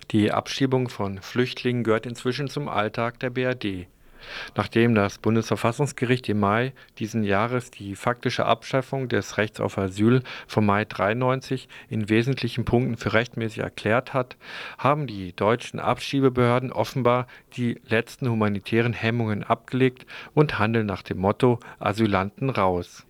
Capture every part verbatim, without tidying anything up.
Die Abschiebung von Flüchtlingen gehört inzwischen zum Alltag der B R D. Nachdem das Bundesverfassungsgericht im Mai diesen Jahres die faktische Abschaffung des Rechts auf Asyl vom Mai dreiundneunzig in wesentlichen Punkten für rechtmäßig erklärt hat, haben die deutschen Abschiebebehörden offenbar die letzten humanitären Hemmungen abgelegt und handeln nach dem Motto Asylanten raus.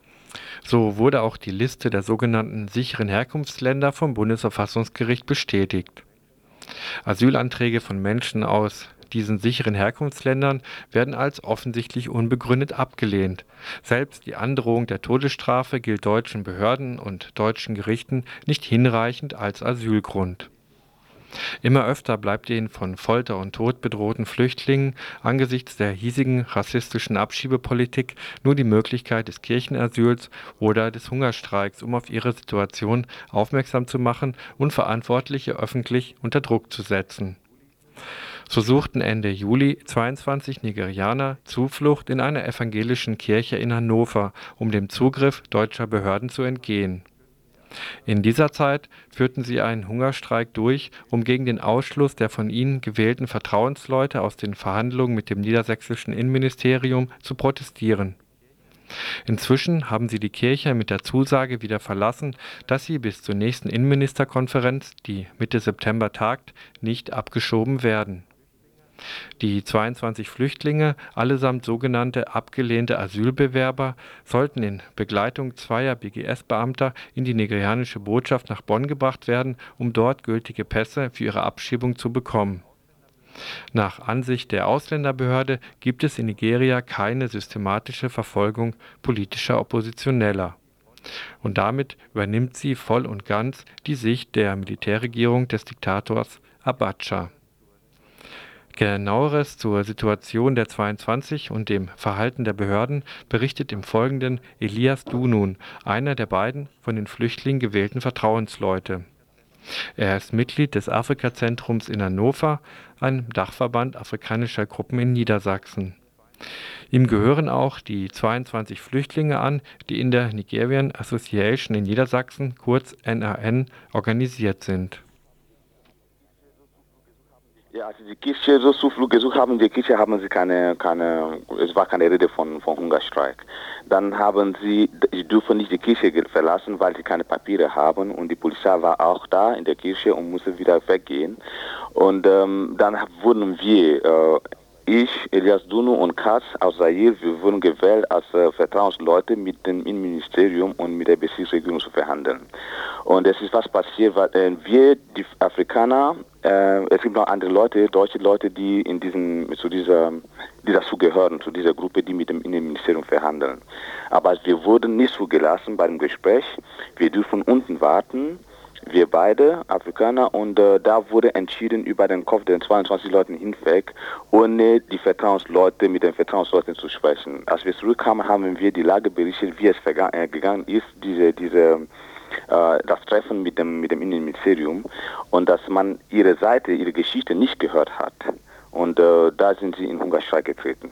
So wurde auch die Liste der sogenannten sicheren Herkunftsländer vom Bundesverfassungsgericht bestätigt. Asylanträge von Menschen aus diesen sicheren Herkunftsländern werden als offensichtlich unbegründet abgelehnt. Selbst die Androhung der Todesstrafe gilt deutschen Behörden und deutschen Gerichten nicht hinreichend als Asylgrund. Immer öfter bleibt den von Folter und Tod bedrohten Flüchtlingen angesichts der hiesigen rassistischen Abschiebepolitik nur die Möglichkeit des Kirchenasyls oder des Hungerstreiks, um auf ihre Situation aufmerksam zu machen und Verantwortliche öffentlich unter Druck zu setzen. So suchten Ende Juli zweiundzwanzig Nigerianer Zuflucht in einer evangelischen Kirche in Hannover, um dem Zugriff deutscher Behörden zu entgehen. In dieser Zeit führten sie einen Hungerstreik durch, um gegen den Ausschluss der von ihnen gewählten Vertrauensleute aus den Verhandlungen mit dem niedersächsischen Innenministerium zu protestieren. Inzwischen haben sie die Kirche mit der Zusage wieder verlassen, dass sie bis zur nächsten Innenministerkonferenz, die Mitte September tagt, nicht abgeschoben werden. Die zweiundzwanzig Flüchtlinge, allesamt sogenannte abgelehnte Asylbewerber, sollten in Begleitung zweier B G S-Beamter in die nigerianische Botschaft nach Bonn gebracht werden, um dort gültige Pässe für ihre Abschiebung zu bekommen. Nach Ansicht der Ausländerbehörde gibt es in Nigeria keine systematische Verfolgung politischer Oppositioneller. Und damit übernimmt sie voll und ganz die Sicht der Militärregierung des Diktators Abacha. Genaueres zur Situation der zweiundzwanzig und dem Verhalten der Behörden berichtet im Folgenden Elias Dunun, einer der beiden von den Flüchtlingen gewählten Vertrauensleute. Er ist Mitglied des Afrika-Zentrums in Hannover, einem Dachverband afrikanischer Gruppen in Niedersachsen. Ihm gehören auch die zweiundzwanzig Flüchtlinge an, die in der Nigerian Association in Niedersachsen, kurz N A N, organisiert sind. Ja, als die Kirche so Zuflucht gesucht haben, in der Kirche haben sie keine, keine, es war keine Rede von, von Hungerstreik. Dann haben sie, sie dürfen nicht die Kirche verlassen, weil sie keine Papiere haben und die Polizei war auch da in der Kirche und musste wieder weggehen. Und ähm, dann wurden wir, äh, ich, Elias Dunu und Katz aus Zaire, wir wurden gewählt als äh, Vertrauensleute mit dem Innenministerium und mit der Bezirksregierung zu verhandeln. Und es ist was passiert, weil äh, wir, die Afrikaner, äh, es gibt noch andere Leute, deutsche Leute, die in diesem, zu dieser, die dazu gehören, zu dieser Gruppe, die mit dem Innenministerium verhandeln. Aber wir wurden nicht zugelassen bei dem Gespräch. Wir dürfen unten warten. Wir beide, Afrikaner, und äh, da wurde entschieden über den Kopf der zweiundzwanzig Leuten hinweg, ohne die Vertrauensleute, mit den Vertrauensleuten zu sprechen. Als wir zurückkamen, haben wir die Lage berichtet, wie es äh, gegangen ist, diese, diese, äh, das Treffen mit dem, mit dem Innenministerium, und dass man ihre Seite, ihre Geschichte nicht gehört hat. Und äh, da sind sie in Hungerstreik getreten.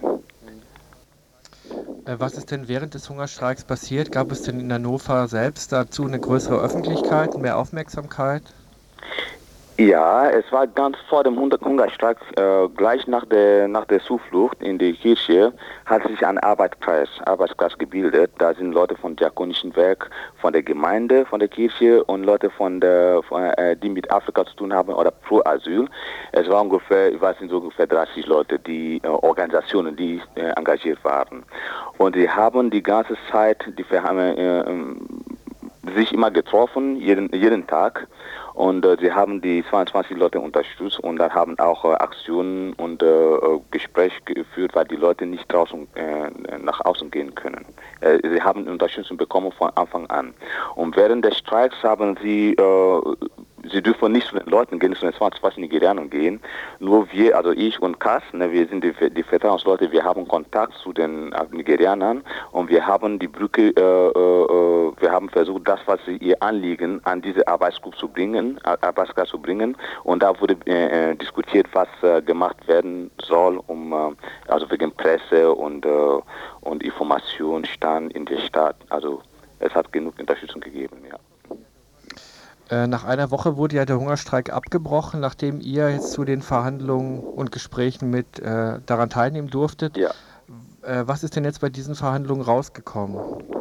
Was ist denn während des Hungerstreiks passiert? Gab es denn in Hannover selbst dazu eine größere Öffentlichkeit, mehr Aufmerksamkeit? Ja, es war ganz vor dem Hungerstreik, äh, gleich nach der, nach der Zuflucht in die Kirche, hat sich ein Arbeitskreis, Arbeitskreis gebildet. Da sind Leute vom Diakonischen Werk, von der Gemeinde, von der Kirche und Leute, von der, von, äh, die mit Afrika zu tun haben oder pro Asyl. Es war ungefähr, ich weiß nicht, so ungefähr dreißig Leute, die äh, Organisationen, die äh, engagiert waren. Und sie haben die ganze Zeit, die wir haben, äh, sich immer getroffen, jeden, jeden Tag. Und äh, sie haben die zweiundzwanzig Leute unterstützt und dann haben auch äh, Aktionen und äh, Gespräche geführt, weil die Leute nicht draußen äh, nach außen gehen können. Äh, sie haben Unterstützung bekommen von Anfang an. Und während des Streiks haben sie äh, Sie dürfen nicht zu den Leuten gehen, zu den zweiundzwanzig Nigerianern gehen. Nur wir, also ich und Kass, ne, wir sind die, die Vertrauensleute, wir haben Kontakt zu den Nigerianern und wir haben die Brücke, äh, äh, wir haben versucht, das, was sie ihr Anliegen an diese Arbeitsgruppe zu bringen, Arbeitskreis zu bringen. Und da wurde äh, diskutiert, was äh, gemacht werden soll, um, äh, also wegen Presse und, äh, und Informationsstand in der Stadt. Also es hat genug Unterstützung gegeben, ja. Äh, nach einer Woche wurde ja der Hungerstreik abgebrochen, nachdem ihr jetzt zu den Verhandlungen und Gesprächen mit äh, daran teilnehmen durftet. Ja. Äh, was ist denn jetzt bei diesen Verhandlungen rausgekommen?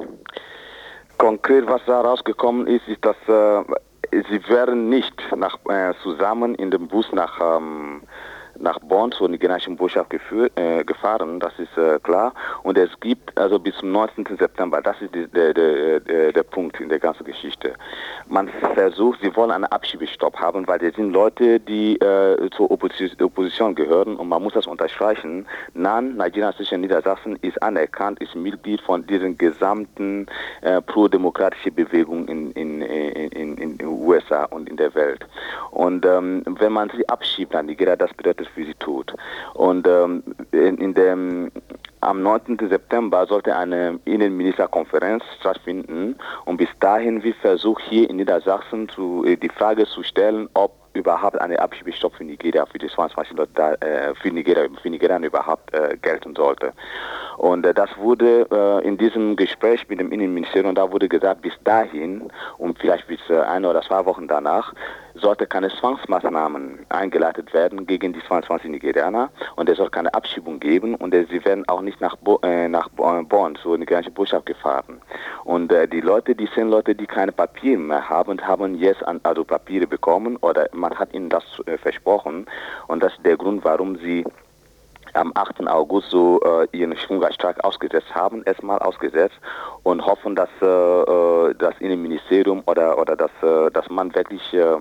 Konkret, was da rausgekommen ist, ist, dass äh, sie werden nicht nach, äh, zusammen in dem Bus nach, ähm, nach Bonn zur nigerianischen Botschaft geführt, äh, gefahren, das ist äh, klar. Und es gibt also bis zum neunzehnten September, das ist die, der, der, der, der Punkt in der ganzen Geschichte. Man versucht, sie wollen einen Abschiebestopp haben, weil das sind Leute, die äh, zur Opposition, Opposition gehören und man muss das unterstreichen. N A N, Nigeria zwischen Niedersachsen, ist anerkannt, ist Mitglied von diesen gesamten äh, pro-demokratischen Bewegungen in, in, in, in den U S A und in der Welt. Und ähm, wenn man sie abschiebt an Nigeria, das bedeutet für sie tot. Und ähm, in, in dem, am neunzehnten September sollte eine Innenministerkonferenz stattfinden und bis dahin wird versucht, hier in Niedersachsen zu, äh, die Frage zu stellen, ob überhaupt eine Abschiebestopp für Nigeria, für die zweiundzwanzig Leute, da, äh, für Nigeria, für Nigeria überhaupt äh, gelten sollte. Und äh, das wurde äh, in diesem Gespräch mit dem Innenministerium, da wurde gesagt, bis dahin und vielleicht bis äh, eine oder zwei Wochen danach, sollte keine Zwangsmaßnahmen eingeleitet werden gegen die zweiundzwanzig Nigerianer und es soll keine Abschiebung geben und äh, sie werden auch nicht nach, Bo äh, nach Bonn zur nigerianischen Botschaft gefahren. Und äh, die Leute, die zehn Leute, die keine Papiere mehr haben, haben jetzt an, also Papiere bekommen oder man hat ihnen das äh, versprochen und das ist der Grund, warum sie am achten August so äh, ihren Hungerstreik ausgesetzt haben, erstmal ausgesetzt und hoffen, dass äh, das Innenministerium oder oder dass, äh, dass man wirklich äh,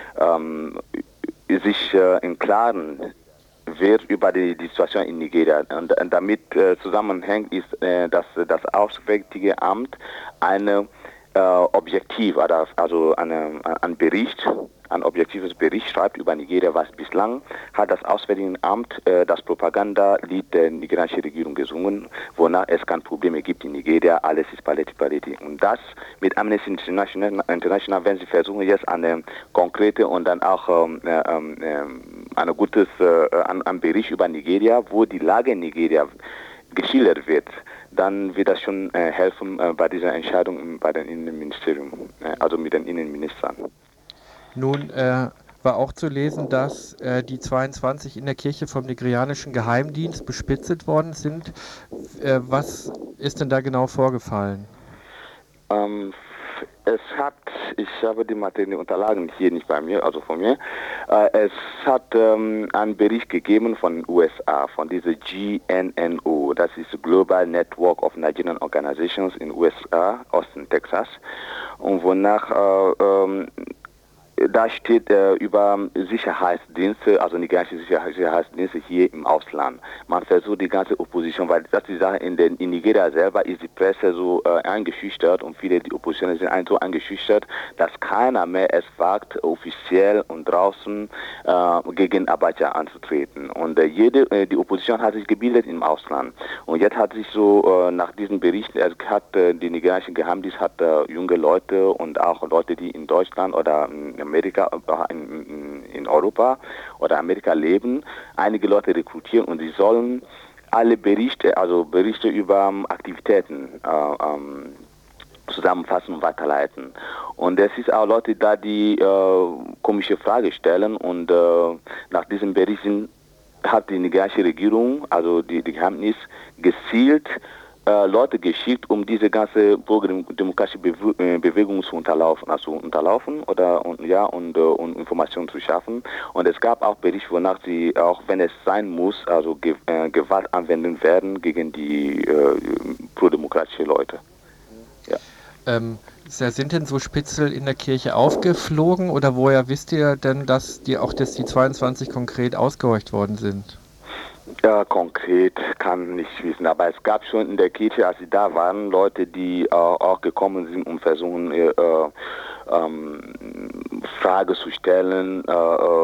ähm, sich äh, im Klaren wird über die, die Situation in Nigeria. Und, und damit äh, zusammenhängt ist, äh, dass das Auswärtige Amt eine äh, Objektiv, also eine, ein Bericht, ein objektives Bericht schreibt über Nigeria, was bislang hat das Auswärtige Amt äh, das Propagandalied der nigerianischen Regierung gesungen, wonach es keine Probleme gibt in Nigeria, alles ist Paletti Paletti. Und das mit Amnesty International, International wenn sie versuchen jetzt eine konkrete und dann auch ähm, ähm, ein gutes äh, ein, ein Bericht über Nigeria, wo die Lage in Nigeria geschildert wird, dann wird das schon äh, helfen äh, bei dieser Entscheidung bei dem Innenministerium, äh, also mit den Innenministern. Nun äh, war auch zu lesen, dass äh, die zweiundzwanzig in der Kirche vom nigerianischen Geheimdienst bespitzelt worden sind. Äh, was ist denn da genau vorgefallen? Ähm, es hat, ich habe die materiellen Unterlagen hier nicht bei mir, also von mir. Äh, es hat ähm, einen Bericht gegeben von den U S A, von dieser G N N O, das ist Global Network of Nigerian Organizations in U S A, Austin, Texas, und wonach äh, ähm, da steht äh, über Sicherheitsdienste, also nigerianische Sicherheitsdienste hier im Ausland. Man versucht die ganze Opposition, weil das die Sache in, den, in Nigeria selber ist die Presse so äh, eingeschüchtert und viele die Opposition sind ein, so eingeschüchtert, dass keiner mehr es wagt, offiziell und draußen äh, gegen Abacha anzutreten. Und äh, jede äh, die Opposition hat sich gebildet im Ausland. Und jetzt hat sich so äh, nach diesem Bericht, äh, hat äh, die nigerianische Geheimdienst hat äh, junge Leute und auch Leute, die in Deutschland oder in Amerika, in, in Europa oder Amerika leben, einige Leute rekrutieren und sie sollen alle Berichte, also Berichte über Aktivitäten äh, ähm, zusammenfassen und weiterleiten. Und es ist auch Leute da, die äh, komische Fragen stellen und äh, nach diesem Bericht sind, hat die nigerianische Regierung, also die, die Geheimdienst, gezielt Leute geschickt, um diese ganze demokratische Bewe Bewegung zu unterlaufen, also unterlaufen oder und ja und, und Informationen zu schaffen. Und es gab auch Berichte, wonach sie, auch wenn es sein muss, also Ge äh, Gewalt anwenden werden gegen die äh, prodemokratischen Leute. Ja. Ähm, sind denn so Spitzel in der Kirche aufgeflogen oder woher wisst ihr denn, dass die auch dass die zweiundzwanzig konkret ausgehorcht worden sind? Ja, konkret kann nicht wissen, aber es gab schon in der Kirche, als sie da waren, Leute, die äh, auch gekommen sind, um versuchen, äh, ähm, Fragen zu stellen, äh,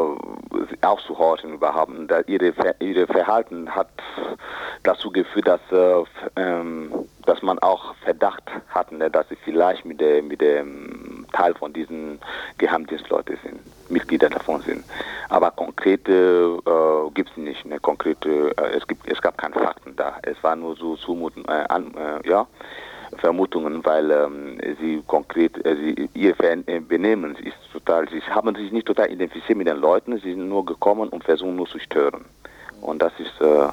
aufzuhorchen überhaupt. Und da ihre, ihre Verhalten hat dazu geführt, dass, äh, ähm, dass man auch Verdacht hatte, ne, dass sie vielleicht mit, der, mit dem Teil von diesen Geheimdienstleuten sind, Mitglieder davon sind. Aber konkrete äh, gibt es nicht, ne, konkrete, äh, es, gibt, es gab keine Fakten da. Es war nur so zumuten, äh, an, äh, ja. Vermutungen, weil ähm, sie konkret, äh, sie, ihr Benehmen ist total, sie haben sich nicht total identifiziert mit den Leuten, sie sind nur gekommen und versuchen nur zu stören. Und das ist, äh,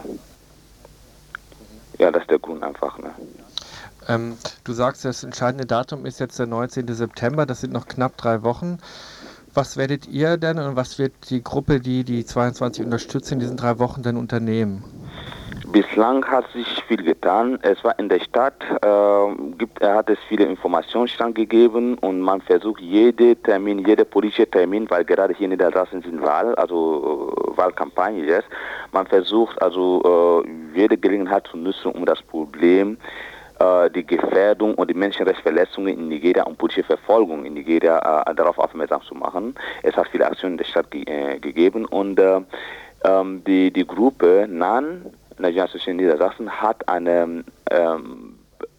ja, das ist der Grund einfach. Ne? Ähm, du sagst, das entscheidende Datum ist jetzt der neunzehnte September, das sind noch knapp drei Wochen. Was werdet ihr denn und was wird die Gruppe, die die zweiundzwanzig unterstützt, in diesen drei Wochen denn unternehmen? Bislang hat sich viel getan. Es war in der Stadt, äh, gibt, er hat es viele Informationsstand gegeben und man versucht jede Termin, jeder politische Termin, weil gerade hier in Niedersachsen sind Wahl, also äh, Wahlkampagne jetzt. Man versucht also äh, jede Gelegenheit zu nutzen, um das Problem, äh, die Gefährdung und die Menschenrechtsverletzungen in Nigeria und politische Verfolgung in Nigeria äh, darauf aufmerksam zu machen. Es hat viele Aktionen in der Stadt ge äh, gegeben und äh, ähm, die, die Gruppe N A N, Nigerian Association Niedersachsen, hat eine ähm,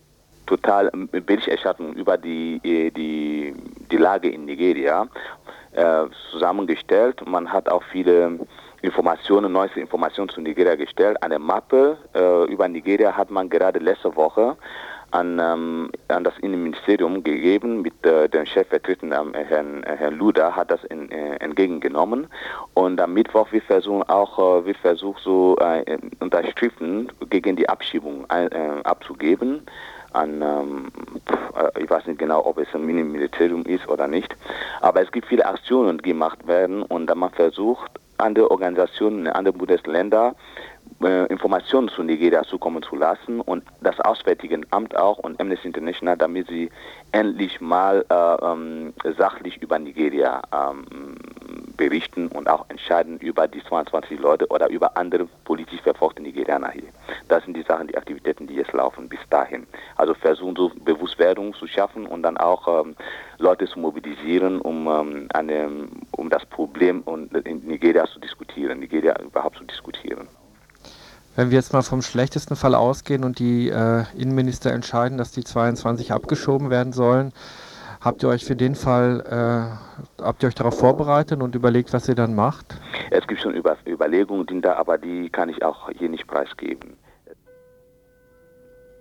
total Berichterstattung über die, die, die Lage in Nigeria äh, zusammengestellt. Man hat auch viele Informationen, neueste Informationen zu Nigeria gestellt. Eine Mappe äh, über Nigeria hat man gerade letzte Woche an, ähm, an das Innenministerium gegeben, mit äh, dem Chefvertreter, äh, Herrn, äh, Herrn Luda, hat das in, äh, entgegengenommen. Und am Mittwoch, wir versuchen auch, äh, wir versuchen so äh, Unterschriften gegen die Abschiebung äh, abzugeben. An, ähm, ich weiß nicht genau, ob es ein Mini-Ministerium ist oder nicht, aber es gibt viele Aktionen, die gemacht werden und man versucht, andere Organisationen in anderen Bundesländern äh, Informationen zu Nigeria zukommen zu lassen und das Auswärtige Amt auch und Amnesty International, damit sie endlich mal äh, ähm, sachlich über Nigeria ähm, berichten und auch entscheiden über die zweiundzwanzig Leute oder über andere politisch verfolgte Nigerianer hier. Das sind die Sachen, die Aktivitäten, die jetzt laufen bis dahin. Also versuchen so Bewusstwerdung zu schaffen und dann auch ähm, Leute zu mobilisieren, um, ähm, eine, um das Problem in Nigeria zu diskutieren, Nigeria überhaupt zu diskutieren. Wenn wir jetzt mal vom schlechtesten Fall ausgehen und die äh, Innenminister entscheiden, dass die zweiundzwanzig abgeschoben werden sollen, habt ihr euch für den Fall, äh, habt ihr euch darauf vorbereitet und überlegt, was ihr dann macht? Es gibt schon Über Überlegungen, die da, aber die kann ich auch hier nicht preisgeben.